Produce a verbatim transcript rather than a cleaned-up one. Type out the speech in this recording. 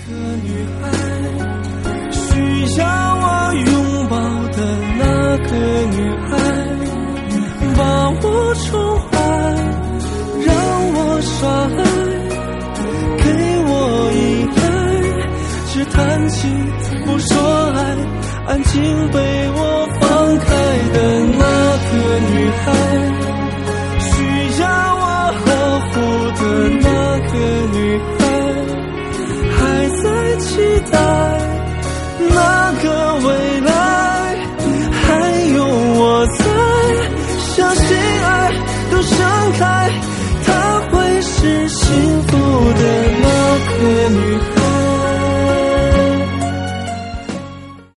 个女孩，需要我拥抱的那个女孩，把我宠坏，让我耍赖，给我依赖，只谈情不说爱，安静被